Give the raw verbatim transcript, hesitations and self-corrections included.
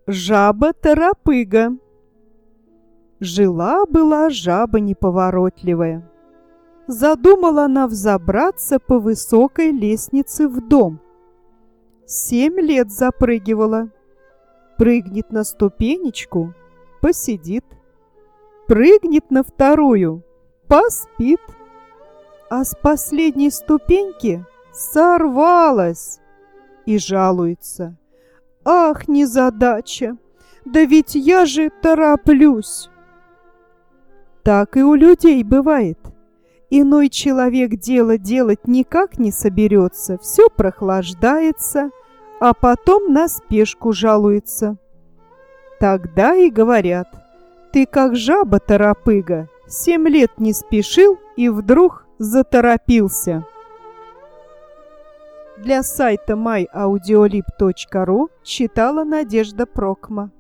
Жаба-торопыга. Жила-была жаба неповоротливая. Задумала она взобраться по высокой лестнице в дом. Семь лет запрыгивала. Прыгнет на ступенечку — посидит. Прыгнет на вторую — поспит. А с последней ступеньки сорвалась и жалуется: «Ах, незадача! Да ведь я же тороплюсь!» Так и у людей бывает. Иной человек дело делать никак не соберется, все прохлаждается, а потом на спешку жалуется. Тогда и говорят: «Ты как жаба-торопыга, семь лет не спешил и вдруг заторопился». Для сайта май аудиолиб точка ру читала Надежда Прокма.